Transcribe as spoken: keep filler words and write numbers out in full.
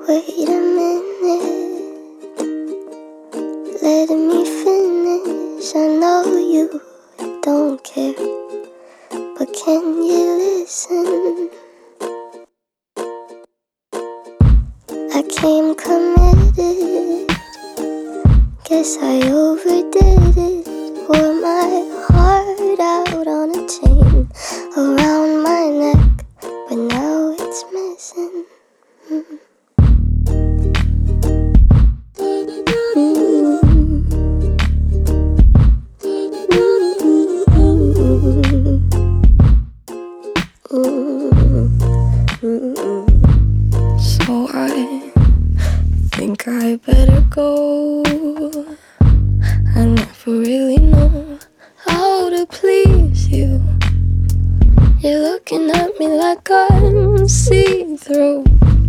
Wait a minute, let me finish. I know you don't care, but can you listen? I came committed, guess I overdid it. Wore my heart out on a chain around my neck, but now it's missing. Mm. So I think I better go. I never really know how to please you. You're looking at me like I'm see-through.